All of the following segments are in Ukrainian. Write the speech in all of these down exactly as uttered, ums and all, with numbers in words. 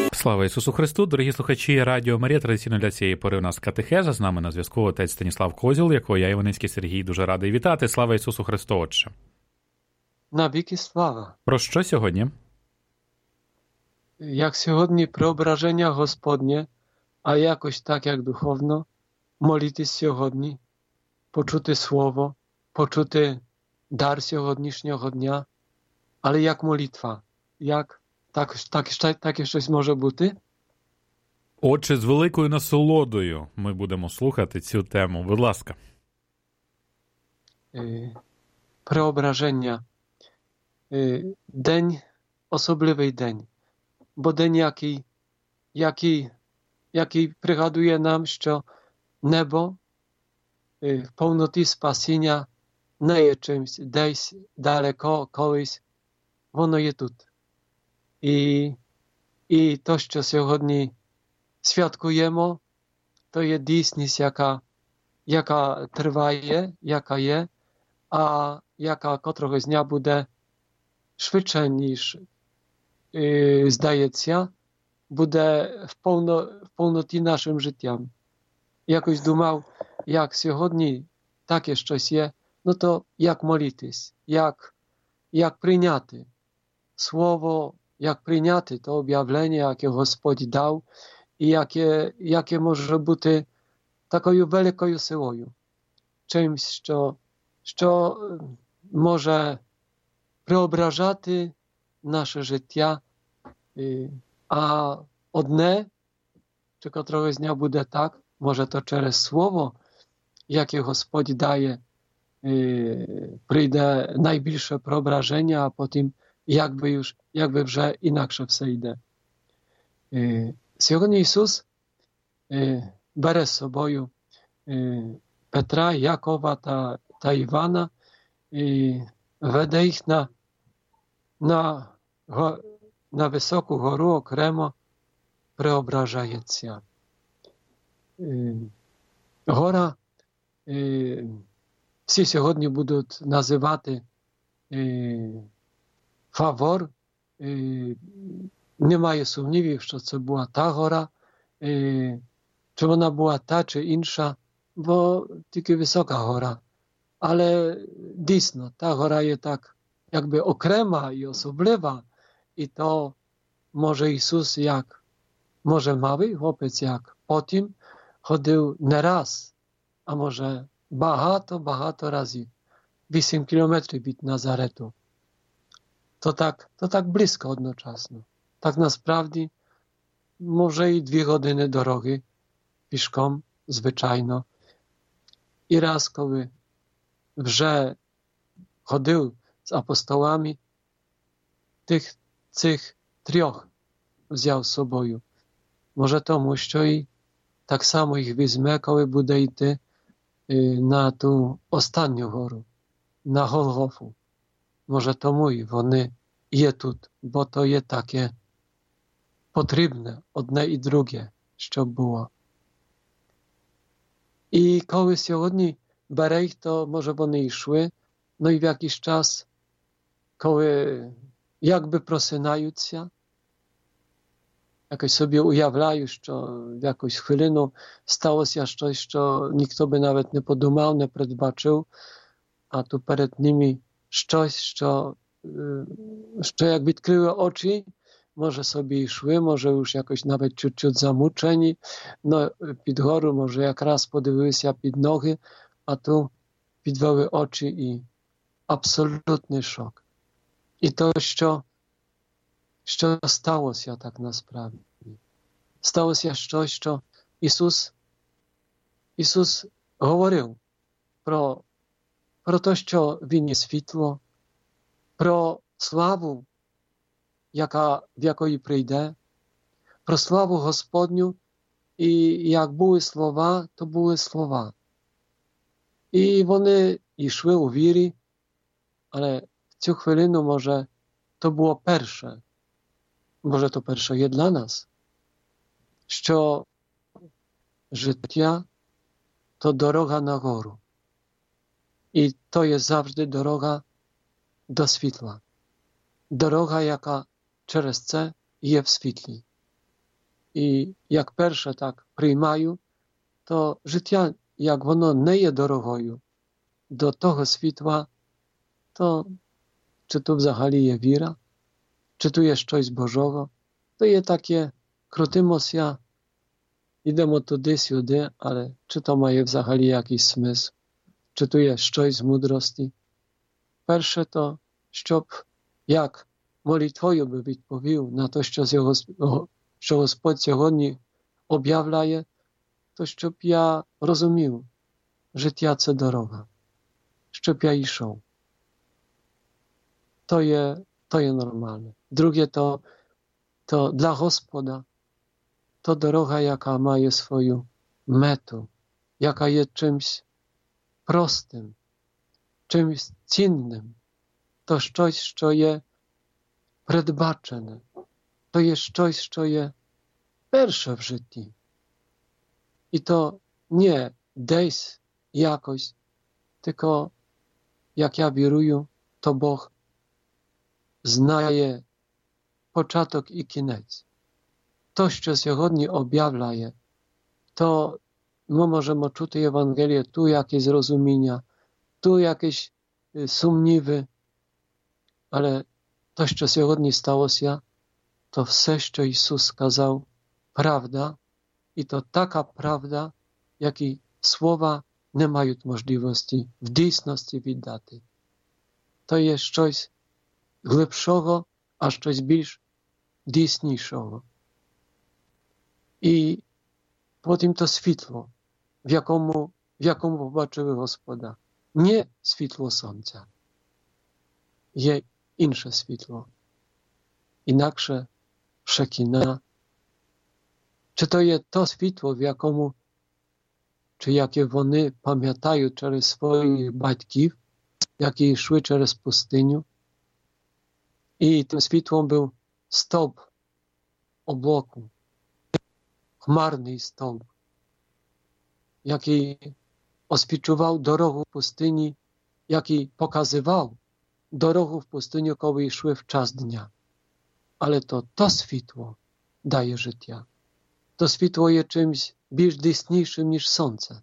Слава Ісусу Христу! Дорогі слухачі Радіо Марія, традиційно для цієї пори у нас катехеза. З нами на зв'язку отець Станіслав Козіл, якого я, Іваницький Сергій, дуже радий вітати. Слава Ісусу Христу, Отче! Навіки слава! Про що сьогодні? Як сьогодні преображення Господнє, а якось так, як духовно, молитись сьогодні, почути Слово, почути дар сьогоднішнього дня, але як молитва, як так, так, так, таке щось може бути? Отче, з великою насолодою ми будемо слухати цю тему. Будь ласка. Преображення. День, особливий день. Бо день, який, який, який пригадує нам, що небо в повноті спасіння не є чимсь десь далеко, колись. Воно є тут. І, і то, що сьогодні святкуємо, то є дійсність, яка, яка триває, яка є, а яка котрого дня буде швидше, ніж і, здається, буде в, повно, в повноті нашим життям. Якось думав, як сьогодні таке щось є, ну то як молитись, як, як прийняти Слово, як прийняти то об'явлення, яке Господь дав, і яке, яке може бути такою великою силою, чимсь, що, що може преображати наше життя, а одне, чи котрого дня буде так, може то через Слово, яке Господь дає, прийде найбільше преображення, а потім якби, już, jakby вже інакше все йде. Сьогодні Ісус бере з собою Петра, Якова та, та Івана і веде їх на, на, на високу гору, окремо преображається. Гора всі сьогодні будуть називати Фавор, немає сумнівів, що це була та гора, чи вона була та, чи інша, бо тільки висока гора. Але дійсно, та гора є так якби окрема і особлива, і то може Ісус як, може мałий chłopiec, як потім ходив не раз, а може багато-багато разів, вісім кілометрів від Назарету. To tak, to tak blisko одночасно. Так насправді, може і дві години дороги пішком, звичайно. І раз, коли вже ходив з апостолами, тих, цих трьох взяв з собою. Може тому, що і так само їх візьме, коли буде йти на ту останню гору, на Голгофу. Може тому і вони є тут, бо то є таке потрібне одне і друге, щоб було. І коли сьогодні бере їх, то може вони йшли, ну і в якийсь час, коли якби просинаються, якось собі уявляю, що в якусь хвилину сталося щось, що ніхто би навіть не подумав, не передбачив, а tu перед ними щось, що, що як відкрили очі, може собі йшли, може już jakoś nawet чуть-чуть замучені, no під гору, може якраз подивилися під ноги, а tu підвели очі і абсолютний шок. І то, що, що сталося так насправді. Сталося щось, що Ісус, Ісус говорив про про те, що Він є світло, про славу, яка, в якої прийде, про славу Господню, і як були слова, то були слова. І вони йшли у вірі, але в цю хвилину, може, то було перше, може, то перше є для нас, що життя – to droga na górę. I to jest zawsze droga do światła. Droga, jaka przez це є в світлі. і як перше так приймаю, то життя, як воно не є дорогою до того світла, то чи то взагалі є віра, чи то є щось Божого, то є таке, крутимося, йдемо туди-сюди, але чи то має взагалі якийсь смисл, чи то є щось з мудрості. Перше то, щоб як молитвою би відповів на те, що, його, що Господь сьогодні об'являє, то щоб я розумів, життя – це дорога, щоб я йшов. To je, to je normalne. Drugie to, to dla Gospoda to droga, jaka ma swoją metę, jaka jest czymś prostym, czymś cennym. To coś, co jest przedbaczone. To jest coś, co jest pierwsze w życiu. I to nie dejs jakoś, tylko jak ja wieruję, to Bóg знає початок і кінець. То, що сьогодні об'являє, то ми можемо чути Євангеліє, ту якесь розуміння, ту якісь сумніви, але то, що сьогодні сталося, то все, що Ісус сказав, правда, і то така правда, які слова не мають можливості в дійсності віддати. То є щось глибшого, а щось більш дійснішого. І потім то світло, в якому, в якому побачили Господа. Не світло сонця. Є інше світло. Інакше шекіна. Чи то є то світло, в якому, чи яке вони пам'ятають через своїх батьків, які йшли через пустиню, і тим світлом був стовп облаку, хмарний стовп, який освічував дорогу в пустині, який показував дорогу в пустиню, коли йшли в час дня. Але то, то світло дає життя. То світло є чимось більш дійснішим, ніж сонце.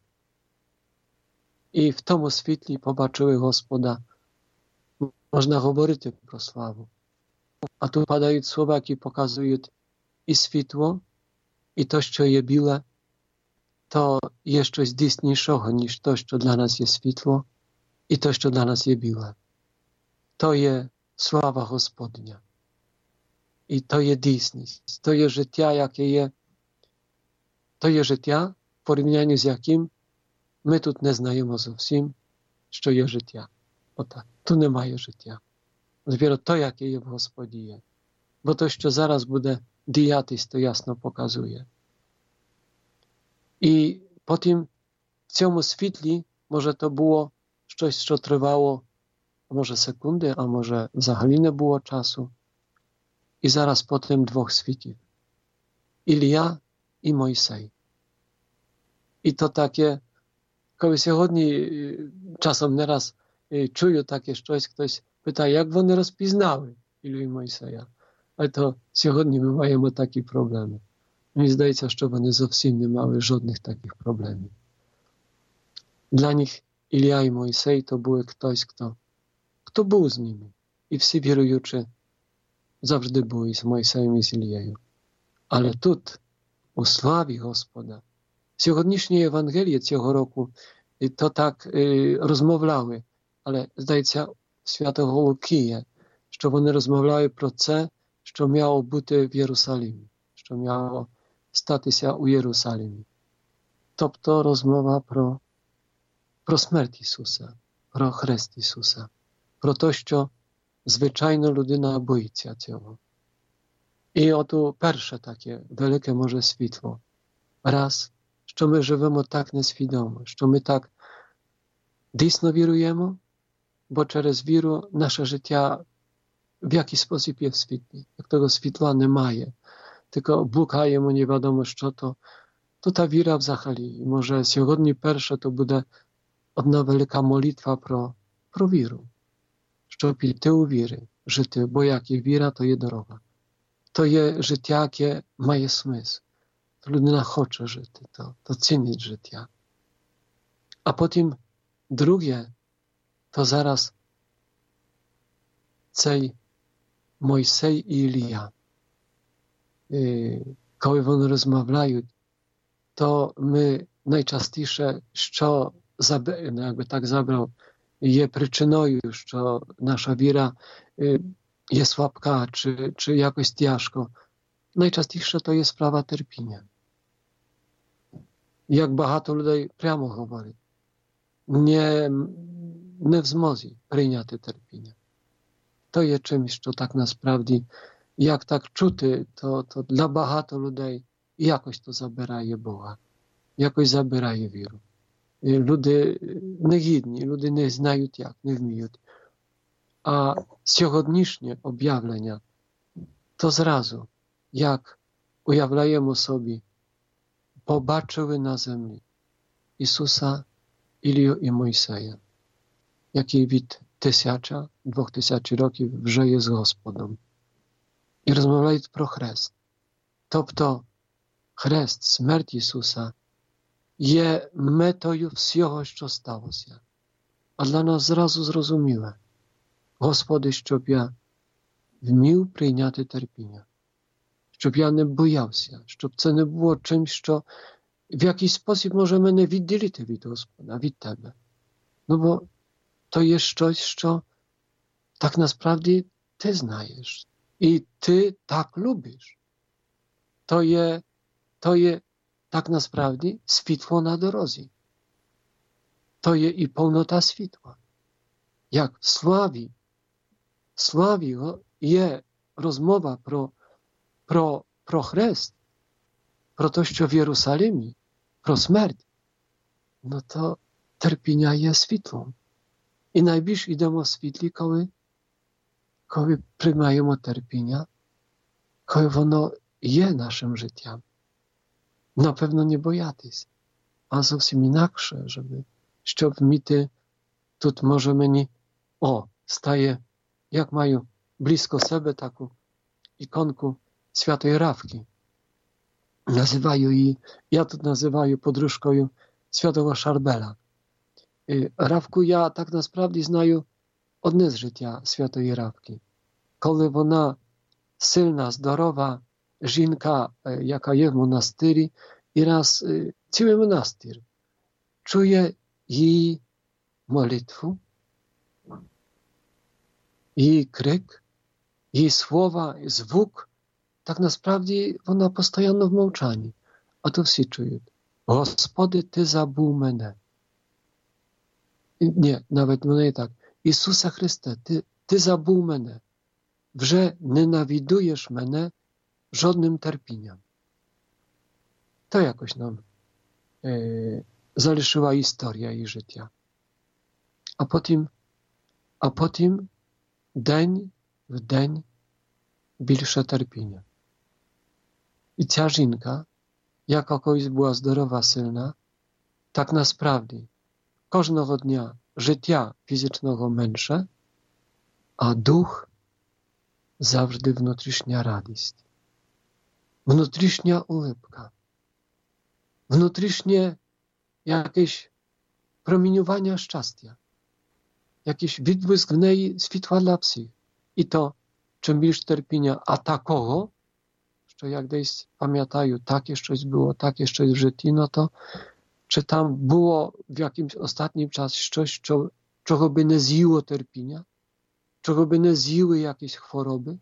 І в тому світлі побачили Господа. Можна говорити про славу. А тут падають слова, які показують і світло, і то, що є біле, то є щось дійснішого, ніж то, що для нас є світло, і то, що для нас є біле. То є слава Господня. І то є дійсність. То є життя, яке є, то є життя, в порівнянні з яким ми тут не знаємо зовсім, що є життя. Отак. Тут немає життя. Dopiero to, jakie je w Господі є. Бо то, що зараз буде діятись, то ясно показує. І потім в цьому світлі, може то було щось, що тривало, може секунди, а може взагалі не було часу. І зараз потім двох світів. Ілія і Мойсей. І то таке, коли сьогодні часом не раз чую таке щось, хтось питає, як вони розпізнали Ілію і Мойсея. Але то сьогодні ми маємо такі проблеми. Мені здається, що вони зовсім не мали жодних таких проблемів. Для них Ілія і Мойсей то були хтось, хто, хто був з ними. І всі віруючі завжди були з Мойсеєм і з Ілією. Але тут, у славі Господа, сьогоднішнє Євангеліє цього року то так е, розмовляли, але, здається, Святого Луки є, що вони розмовляли про це, що мало бути в Єрусалимі, що мало статися у Єрусалимі. Тобто розмова про, про смерть Ісуса, про хрест Ісуса, про те, що звичайно людина боїться цього. І от перше таке велике може світло. Раз, що ми живемо так несвідомо, що ми так дійсно віруємо, бо через віру наше життя в якийсь спосіб є в світлі. Як того світла немає, tylko блукаємо, не відомо що то, то та віра взагалі. І може сьогодні перше то буде одна велика молитва про, про віру. Щоб йти у віри, жити, бо як є віра, то є дорога. То є життя, яке має смисл. то людина хоче жити, то, то цінить життя. А потім друге, то зараз цей Мойсей і Ілія. Коли вони розмовляють, то ми найчастіше, що якби так забрав, є причиною, що наша віра є слабка, чи, чи якось тяжко. Найчастіше to jest sprawa терпіння. Jak багато людей прямо говорить, не, не в змозі прийняти терпіння. То є чимось, що так насправді, як так чути, то, то для багато людей якось то забирає Бога, якось забирає віру. І люди негідні, люди не знають як, не вміють. А сьогоднішнє об'явлення, то зразу, як уявляємо собі, побачили на землі Ісуса, Ілію і Мойсея, який від тисяча, двох тисяч років вже є з Господом. І розмовляють про хрест. Тобто хрест, смерть Ісуса є метою всього, що сталося. А для нас зразу зрозуміле, Господи, щоб я вмів прийняти терпіння, щоб я не боявся, щоб це не було чимось, що в якийсь спосіб може мене відділити від Господа, від Тебе. Ну бо то є щось, що так насправді Ти знаєш і Ти так любиш. То є, то є так насправді світло на дорозі. То є і повнота світла. Як в славі, в славі є розмова про Про, про хрест, про те, що в Єрусалимі, про смерть, ну то терпіння є світлом. І найбільш йдемо в світлі, коли, коли приймаємо терпіння, коли воно є нашим життям. Напевно, не боятись, а зовсім інакше, щоб, щоб вміти, тут може мені, о, стає, як маю близько себе таку іконку Святої Равки. Nazywają jej, ja to nazywаю подружкою Святого Шарбела. Равку я так насправді знаю одне з життя Святої Равки. Коли вона сильна, здорова жінка, яка є в монастирі, і раз цілий монастир чує її молитву, її крик, її слова, звук, так насправді вона постійно в мовчанні. А то всі чують. Господи, Ти забув мене. Ні, навіть не так. Ісусе Христе, Ти, ти забув мене. Вже ненавидуєш мене жодним терпінням. To jakoś nam e, залишила історія її життя. А потім, а потім день в день більше терпіння. І ця жінка, яка колись була здорова, сильна, так насправді кожного дня життя фізичного менше, а дух завжди внутрішня радість, внутрішня улипка, внутрішнє jakieś promieniowania szczęścia, jakiś відблиск в неї світла для всіх. І то, чим більш терпіння, а такого, що як десь пам'ятаю, таке щось було, таке щось в житті, no to чи там було в якимś ostatnim час щось, що, чого би не з'їло терпіння, чого би не з'їли якісь хвороби,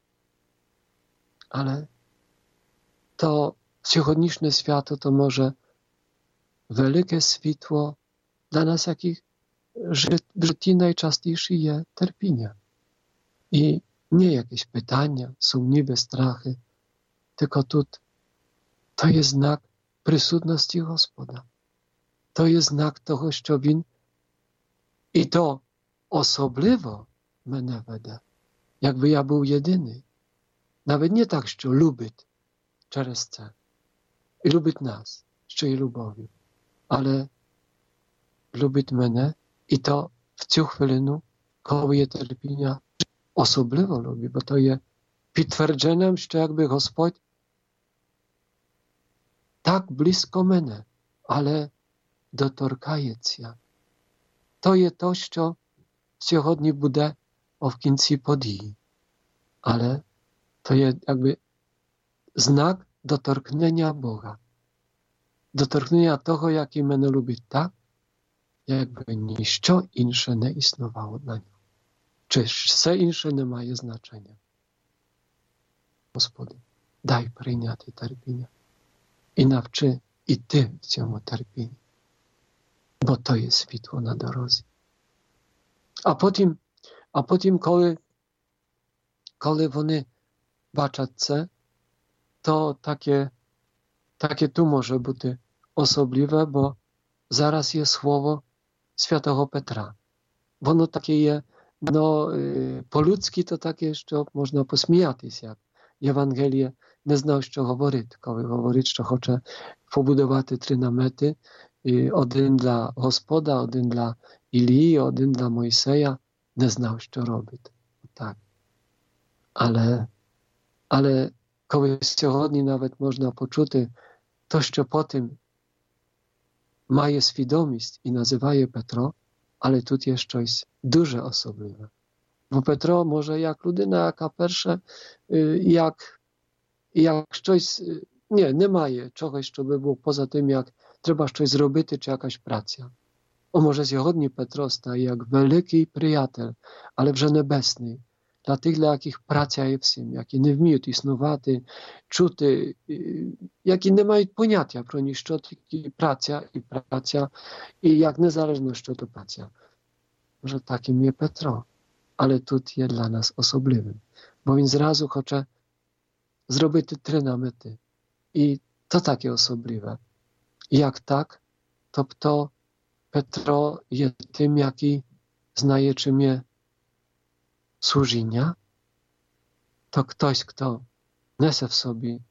ale to сьогоднішнє свято to może wielkie światło dla nas, jakich w życiu najczęstsze jest terpienie. I nie jakieś pytania, sumniwe strachy, tylko tu to jest znak присутності Господа. To jest znak того, що Він і то особливо мене веде, якби я був єдиний. Навіть не так, що любить через це. І любить нас, що є любов'ю. Але любить мене, і то в цю хвилину, коли є терпіння, особливо любить, бо то є підтвердженням, що якби Господь так близько мене, але доторкається. То є то, що сьогодні буде в кінці події. Але to jest jakby znak dotorknienia Boga. Dotorknienia того, який мене любить так, якби ніщо інше не існувало для нього. Чи все інше не має значення. Господи, дай прийняти терпіння і навчи іти в цьому терпінні, бо то є світло на дорозі. А потім, а потім коли, коли вони бачать це, то таке, таке tu może бути особливе, бо зараз є слово святого Петра. Воно таке є, no, по-людськи то таке, що можна посміятися, як Євангеліє не знав, що говорить, коли говорить, що хоче побудувати три намети, один для Господа, один для Ілії, один для Мойсея, не знав, що робить. Так. Але, але коли сьогодні навіть можна почути то, що потім має свідомість і називає Петро, але тут є щось дуже особливе. Бо Петро може як людина, яка перша, як, як щось, ні, немає чогось, що би було поза тим, як треба щось зробити, чи якась праця. О, може сьогодні Петро стає як великий приятель, але вже небесний, для тих, для яких праця є всім, які не вміють існувати, чути, які не мають поняття про ні, що таке праця і праця, і як незалежно, що to праця. Może takim є Петро, але тут є для нас особливим, бо він зразу хоче зробити три намети. І to takie особливе. Jak tak, тобто Петро є тим, який знає, чим є служіння, to ktoś, kto несе в собі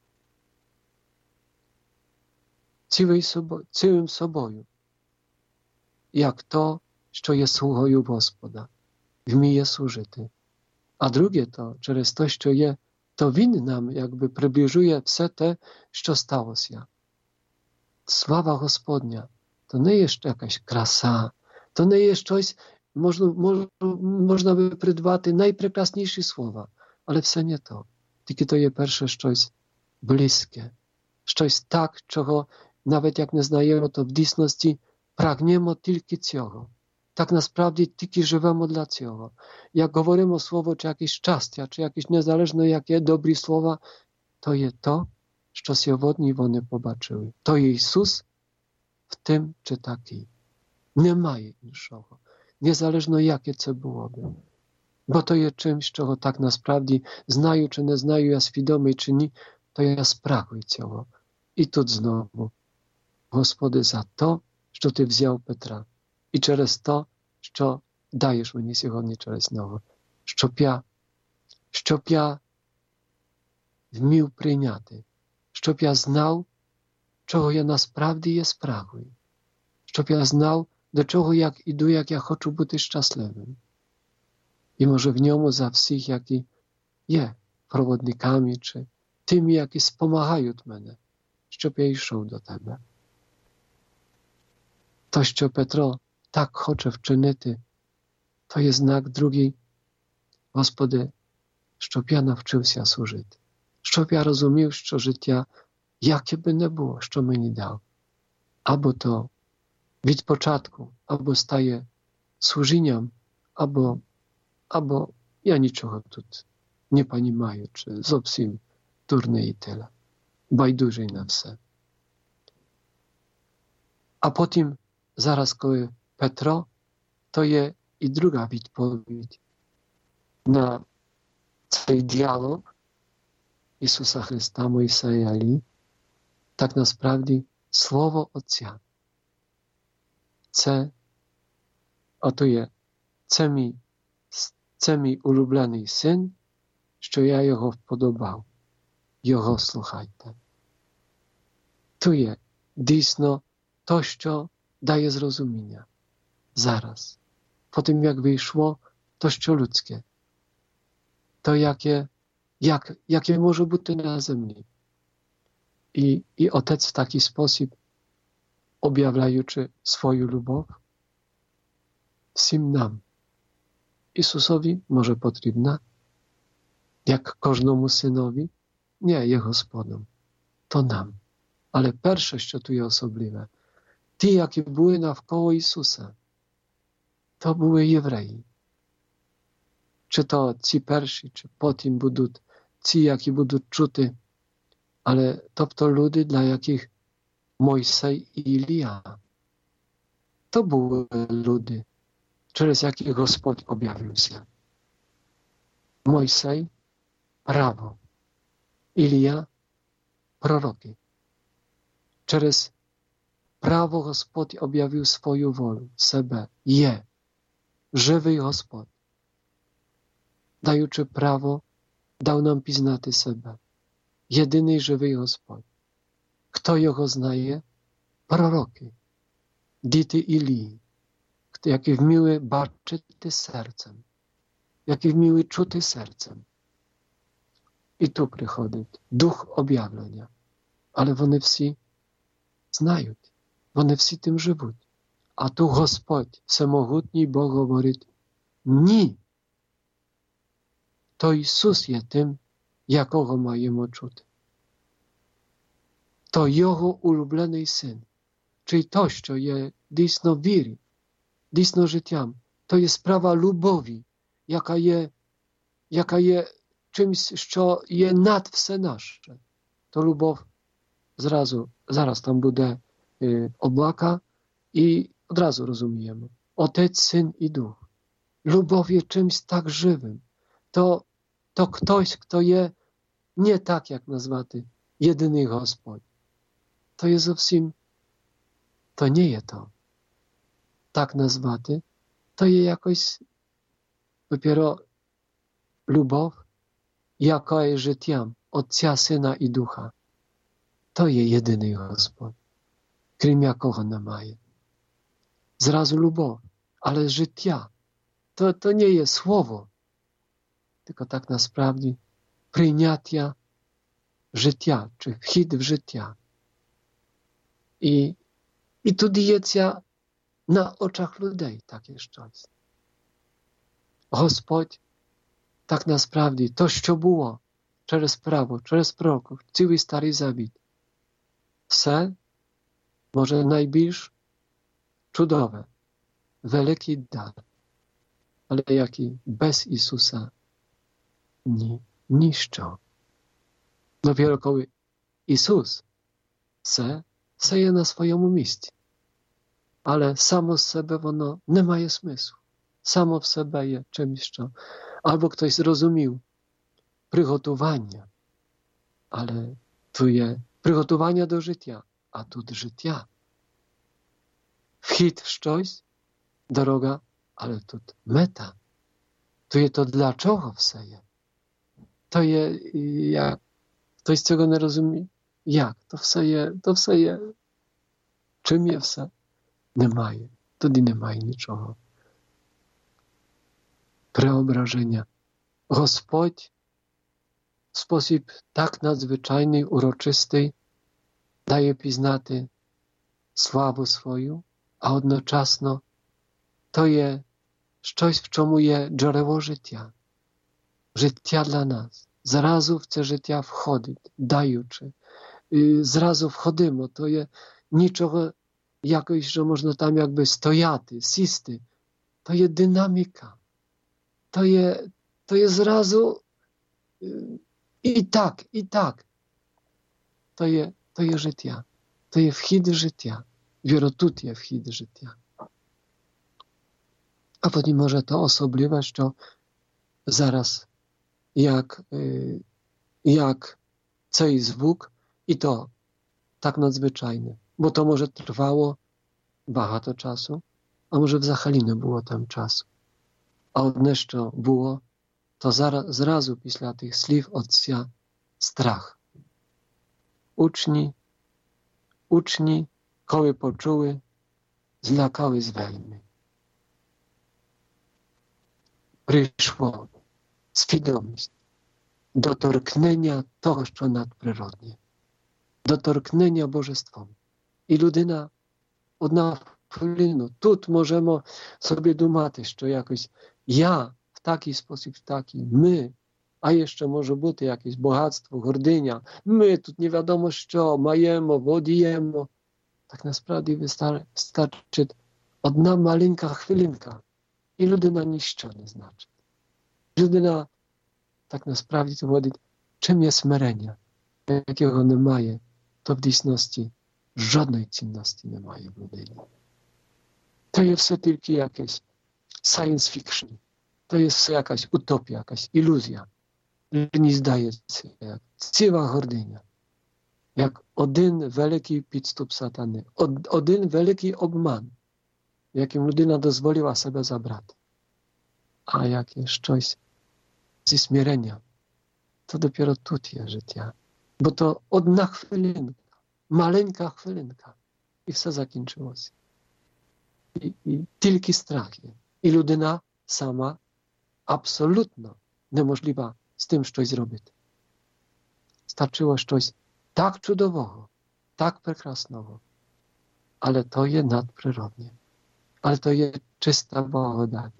цілий собою, цілим собою, як то, що є слугою Господа, вміє служити. А друге то, через те, що є, то він нам якби приближує все те, що сталося. Слава Господня, to nie jest jakaś krasa, to nie jest coś, można, można, można by придбати найпрекрасніші слова, але все не то. Тільки то є перше щось близьке, щось так, чого навіть як не знаємо, то в дійсності прагнемо тільки цього. Так насправді тільки живемо для цього. Як говоримо слово, чи якесь щастя, чи якесь незалежно яке добрі слова, то є то, що сьогодні вони побачили. То є Ісус в тим, чи такий. Немає іншого. Незалежно яке це було би. Бо то є чимсь, чого так насправді знаю, чи не знаю, я свідомий, чи ні, то я спрагую цього. І тут знову, Господи, за то, що Ти взяв Петра. І через то, що даєш мені сьогодні через нього. Щоб я, щоб я вмів прийняти. Щоб я знав, чого я насправді є спрагою. Щоб я знав, до чого як іду, як я хочу бути щасливим. І може в ньому за всіх, які є проводниками, чи тими, які спомагають мене, щоб я йшов до Тебе. То, що Петро так хоче вчинити, то є знак другий. Господи, щоб я навчився служити. Щоб я розумів, що життя, яке би не було, що мені дав. Або то від початку, або стає служінням, або, або я нічого тут не розумію, чи зовсім дурний і тyle. Байдужий на все. А потім, зараз, коли Петро, то є і друга відповідь на цей діалог Ісуса Христа, Мойсея, Іллі, так насправді Слово Отця. Це, ото є, це мій, це мій улюблений син, що я його вподобав. Його слухайте. Tu є дійсно то, що дає зрозуміння. Зараз. Po tym, jak wyszło, to, що ludzkie. To, jakie, jak, jakie może być na ziemi. I, i Otec w taki sposób, objawiaючи swoją любов всім нам. Ісусові, може, потрібна, як кожному синові? Ні, є Господом. То нам. Але перше, що тут є особливе, ті, які були навколо Ісуса, то були євреї. Чи то ці перші, чи потім будуть ці, які будуть чути, але тобто люди, для яких Мойсей і Ілія, то були люди, через яких Господь об'явився. Мойсей – право, Ілія – пророки. Через право Господь об'явив свою волю, себе. Є живий Господь. Даючи право, дав нам пізнати себе. Єдиний живий Господь. Хто його знає? Пророки, діти Ілії, які вміли бачити серцем, які вміли чути серцем. І тут приходить дух об'явлення. Але вони всі знають, вони всі тим живуть. А тут Господь, всемогутній Бог, говорить: ні. То Ісус є тим, якого маємо чути. То Його улюблений Син. Чи то, що є дійсно вірі, дійсно життям, то є справа любові, яка є, яка є чимось, що є над все наше. То любов зразу, зараз там буде е, облака і одразу розуміємо. Отець, Син і Дух. Любов є чимось так живим. To, to ktoś, kto je nie tak, jak nazwati jedyny Господь. To jest zowsім, to nie jest to. Tak nazwati, to jest jakoś dopiero любов, яка є життям Отця, Сина і Духа. To jest jedyny Господь, крім якого немає. Зразу любов, але життя, to, to nie jest słowo, tylko tak насправді прийняття життя, чи вхід в життя. І, і тут діється на очах людей таке щось. Господь, так насправді, то, що було через право, через пророків, цілий Старий Завіт, все, може, найбільш чудове, великий дар, але який без Ісуса ні, ніщо. Dopiero коли Ісус, все, все є на своєму місці. Але само з себе воно не має смислу. Само в себе є чимось, що або хтось зрозумів приготування, але tu є приготування до життя, а тут життя. Вхід в щось, дорога, але тут мета. Tu є то для чого все є. To є, як хтось цього не розуміє. Як? То все є, то все є. Чим є все? Немає. Тоді немає нічого. Преображення. Господь в спосіб так надзвичайний, урочистий дає пізнати славу свою, а одночасно то є щось, в чому є джерело життя. Життя для нас. Зразу в це життя входить, даючи. І зразу входимо. То є нічого якось, що можна там якби стояти, сісти. То є динаміка. То є, то є зразу і так, і так. То є, то є життя. То є вхід в життя. Віро, тут є вхід в життя. А потім може то особливе, що зараз як, jak цей звук, і то так надзвичайне. Бо то, може, тривало багато часу, а може, взагалі не було там часу. А одне, що було, то зараз, зразу після тих слів Отця страх. Учні, учні, коли почули, злякались вельми. Прийшло свідомість, доторкнення того, що надприродне. доторкнення божеством. І людина одна хвилину. Тут можемо собі думати, що якось я в такий спосіб, в такий, ми, а ще може бути якесь багатство, гординя. Ми тут не відомо що, маємо, володіємо. Так насправді вистачить одна маленька хвилинка, і людина ніщо не значить. Людина так насправді доводить, чим є смирення, якого немає, то в дійсності жодної цінності немає в людині. To jest все тільки якесь science fiction. To jest все якась утопія, якась ілюзія. Мені здається, як ціла гординя. Як один великий підступ сатани. Один великий обман, яким людина дозволила себе забрати. А як є щось зі смирення, то dopiero тут є життя. Бо то одна хвилинка, маленька хвилинка, і все закінчилося. І, і тільки страх є. І людина сама абсолютно неможлива з тим щось зробити. Старczyło щось так чудового, так прекрасного. Але то є надприродне. Але то є чиста благодать.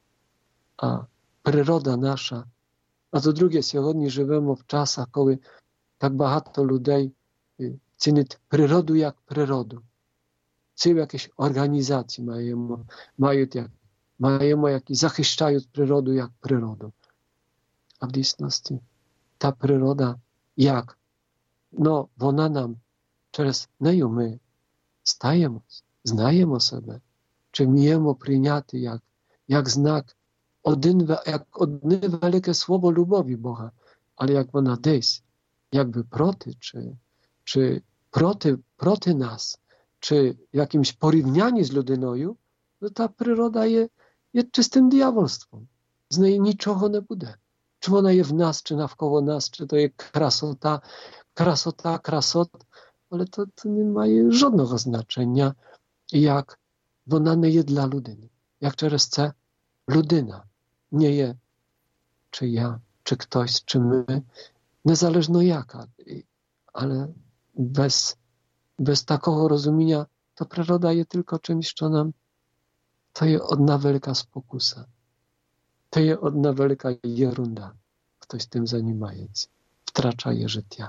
А природа наша, а то друге, сьогодні живемо в часах, коли так багато людей цінить природу як природу. Цілі якісь організації маємо, мають, як, маємо, які захищають природу як природу. А в дійсності та природа як? Ну, вона нам, через нею ми стаємось, знаємо себе, чи вміємо прийняти як, як знак один, як одне велике слово любові Бога, але як вона десь, якби проти, чи, чи проти, проти нас, czy w jakimś porównaniu z ludynoju, no ta przyroda jest, jest czystym diabelstwem. Z niej niczego nie będzie. Czy ona jest w nas, czy nawkoło nas, czy to jest krasota, krasota, krasot, ale to, to nie ma żadnego znaczenia, jak ona nie jest dla ludyny. Jak przez це ludyna nie jest, czy ja, czy ktoś, czy my, niezależno jaka, ale bez Bez takiego rozumienia to przyroda jest tylko czymś, co nam to jest jedna wielka spokusa. To jest jedna wielka jerunda. Ktoś tym zajmuje, wtracza je życia.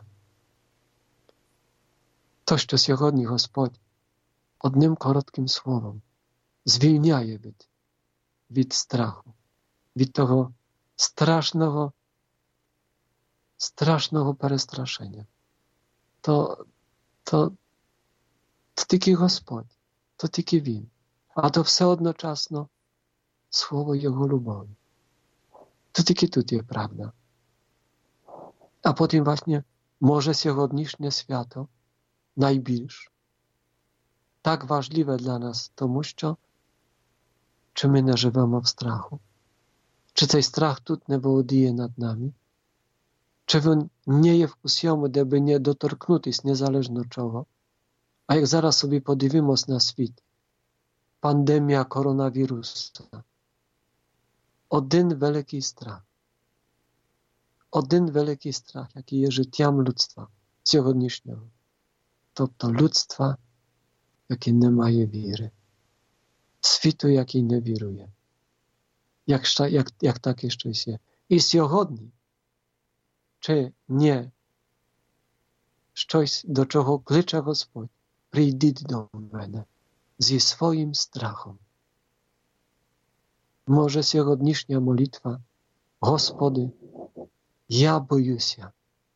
To, co сьогодні Господь одним коротким словом звільняє від, від страху, від того страшного, страшного перестрашення. То, то To тільки Господь, to тільки Він. А то все одночасно слово Його любові. To тільки тут є правда. А потім, власне, може сьогоднішнє свято найбільш так важливе для нас, тому що чи ми не живемо в страху? Чи цей страх тут не володіє над нами? Чи він не є в усьому, де би не доторкнутись незалежно чого? А як зараз собі подивимось на світ, пандемія коронавірусу, один великий страх, один великий страх, який є життям людства сьогоднішнього, тобто людства, яке не має віри, світу, який не вірує, як, як, як таке щось є. І сьогодні, чи не щось, до чого кличе Господь, прийдіть до мене зі своїм страхом. Може сьогоднішня молитва, Господи, я боюся.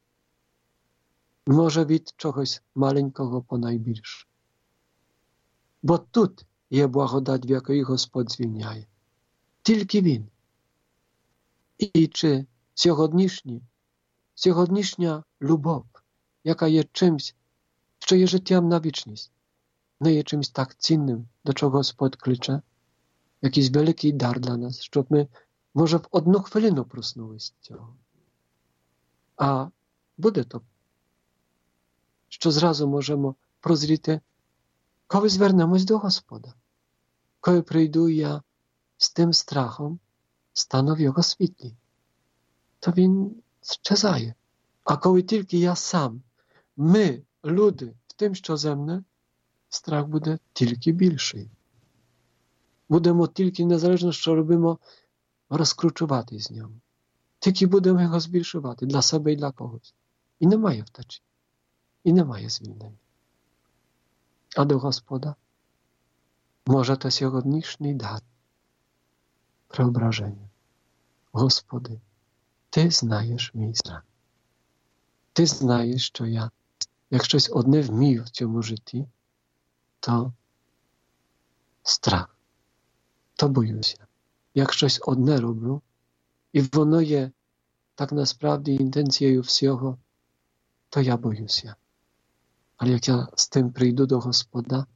Може від чогось маленького по найбільше. Бо тут є благодать, в якої Господь звільняє. Тільки Він. І чи сьогоднішні, сьогоднішня любов, яка є чимсь, що є життям на вічність, не є чимось так цінним, до чого Господь кличе, якийсь великий дар для нас, щоб ми, може, в одну хвилину проснулись цього. А буде то, що зразу можемо прозріти, коли звернемось до Господа. Коли прийду я з тим страхом, стану в Його світлі, то Він щезає. А коли тільки я сам, ми, люди в тим, що земне, страх буде тільки більший. Будемо тільки, незалежно, що робимо, розкручувати з нього. Тільки будемо його збільшувати для себе і для когось. І немає втечі. І немає звільнення. А до Господа може то сьогоднішній дар преображення. Господи, Ти знаєш мій страх. Ти знаєш, що я, як щось одне вмію в цьому житті, то страх, то боюся. Як щось одне роблю, і воно є так насправді інтенцією всього, то я боюся. Але як я з тим прийду до Господа,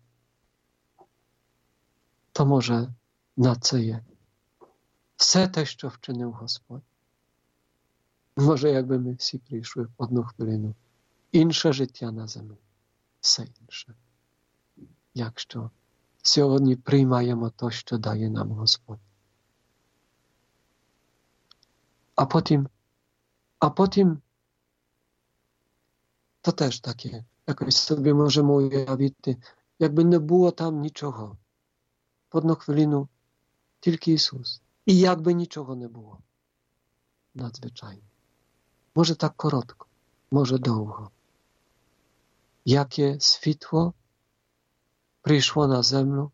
то може на це є все те, що вчинив Господь. Може, якби ми всі прийшли в одну хвилину. Інше життя на землі. Все інше. Якщо сьогодні приймаємо то, що дає нам Господь. А потім, а потім то теж таке, якось собі можемо уявити, якби не було там нічого. В одну хвилину тільки Ісус. І якби нічого не було. Надзвичайно. Може так коротко, може довго. Яке світло прийшло на землю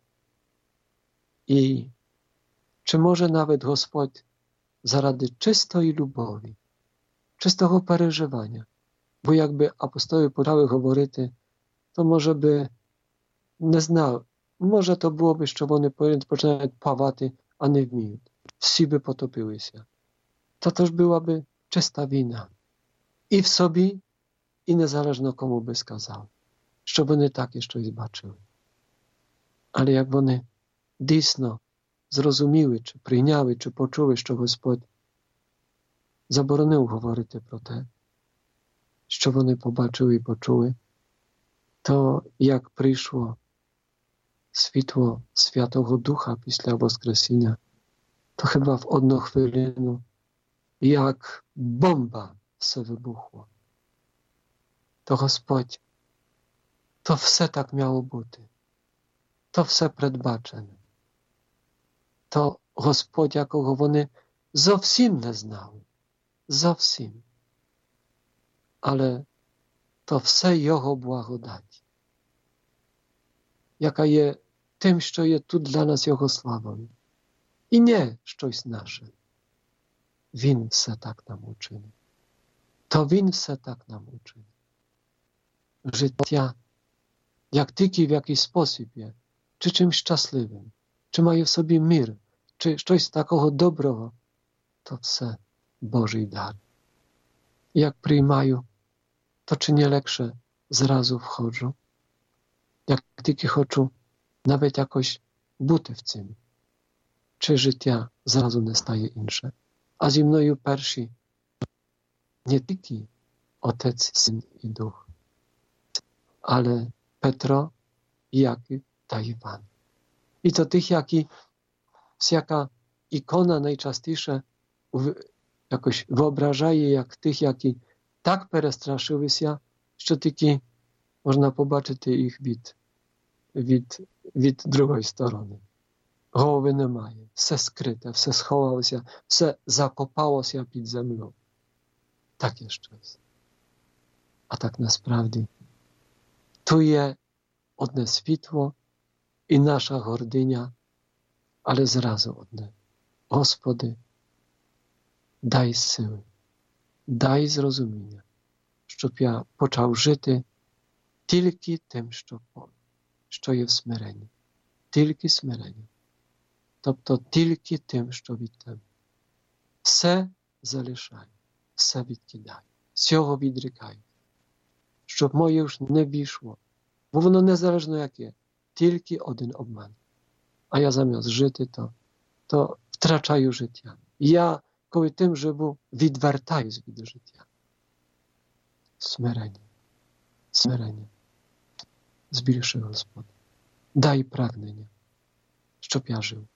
і чи може навіть Господь заради чистої любові, чистого переживання, бо якби апостоли почали говорити, то може би не знав, може то було би, що вони починають плавати, а не вміють. Всі би потопилися. To też byłaby czysta wina. I w sobie, i niezależno komu by skazał. Щоб вони так і щось бачили. Але як вони дійсно зрозуміли, чи прийняли, чи почули, що Господь заборонив говорити про те, що вони побачили і почули, то як прийшло світло Святого Духа після Воскресіння, то chyba w одну хвилину як бомба все вибухло. То Господь, то все так miało бути. То все передбачене. То Господь, якого вони зовсім не знали. Зовсім. Але то все Його благодать. Яка є тим, що є тут для нас Його славою. І не щось наше. Він все так нам учинив. То Він все так нам учинив. Життя, як тільки в якийсь спосіб є, чи чимсь щасливим, чи має в собі мир, чи щось такого доброго, то все Божий дар. Jak приймаю, to czy nie lepsze zrazu wchodzę? Jak tylko хочу nawet jakoś бути в цим, чи життя зразу не стає інше. А зі мною перші не тільки Отець, Син і Дух, але Петро, Jakub та Іван. І то тих, які всяка ікона найчастіше jakoś wyobrażaje, jak tych, які так перестрашилися, що тільки можна побачити їх від, від, від другої сторони. Голови немає, все скрите, все сховалося, все закопалося під землю. Так є щось. А так насправді tu є одне світло і наша гординя, але зразу одне. Господи, дай сили, дай зрозуміння, щоб я почав жити тільки тим, що, що є в смиренні. Тільки смирення. Тобто тільки тим, що від тебе. Все залишаю, все відкидаю, всього відрікаю. Щоб моє ж не війшло, бо воно незалежно яке, тільки один обман. А я замість жити, то, то втрачаю життя. Я коли тим живу, відвертаюсь від життя. Смирення. Смирення. Збільши, Господи. Дай прагнення, щоб я жив.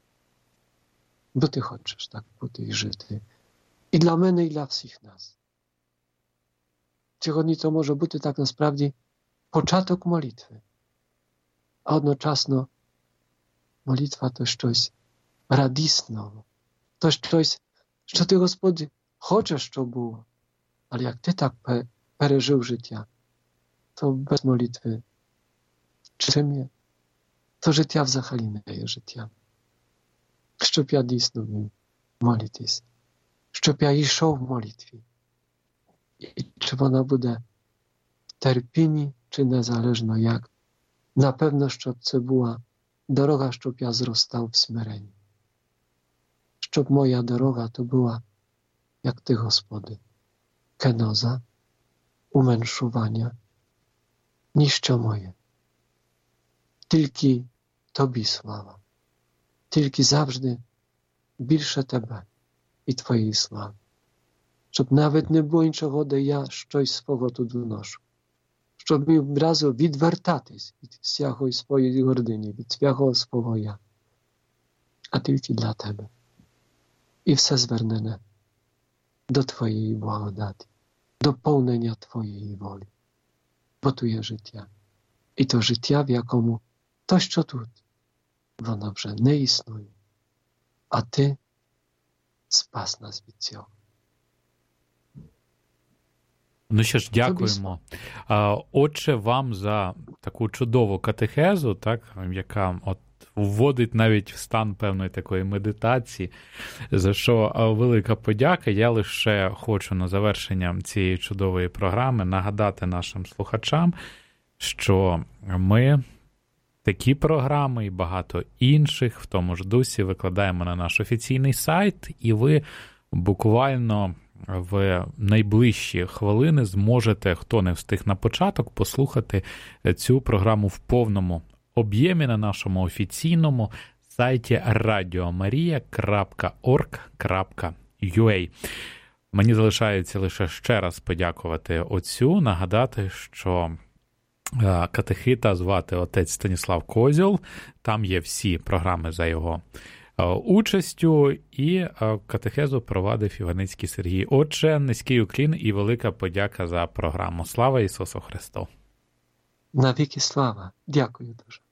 Бо Ти хочеш так бути і жити. І для мене, і для всіх нас. Сьогодні то може бути так насправді початок молитви. А одночасно молитва – то щось радісного, то щось, що ти, Господи, хочеш, щоб було. Але як ти так пережив життя, то без молитви чим є? То життя взагалі не є життям. Щоб я дійсно вмів молитись, щоб я йшов в молитві. І чи вона буде в терпінні, чи незалежно як. Напевно, щоб це була дорога, щоб я зростав в смиренні. Щоб моя дорога то була, як Ти, Господи, кеноза, уменшування, ніщо моє. Тільки Тобі слава. Тільки завжди більше Тебе і Твоєї слави. Щоб навіть не було іншого, де я щось свого тут вношу. Щоб міг одразу відвертатись від всякої своєї гордині, від всякого свого я. А тільки для Тебе. І все звернене до Твоєї благодаті, до повнення Твоєї волі. Бо tu є життя. І то життя, в якому то, що тут, воно вже не існує. А Ти спас нас від цього. Ну що ж, дякуємо. Отче, вам за таку чудову катехезу, так, яка от вводить навіть в стан певної такої медитації, за що велика подяка. Я лише хочу на завершення цієї чудової програми нагадати нашим слухачам, що ми такі програми і багато інших в тому ж дусі викладаємо на наш офіційний сайт, і ви буквально в найближчі хвилини зможете, хто не встиг на початок, послухати цю програму в повному об'ємі на нашому офіційному сайті радіо марія крапка орг крапка ю а. Мені залишається лише ще раз подякувати отцю, нагадати, що катехита звати отець Станіслав Козьол, там є всі програми за його участю, і катехезу провадив Іваницький Сергій. Отже, низький уклін і велика подяка за програму. Слава Ісусу Христу! Навіки слава! Дякую дуже!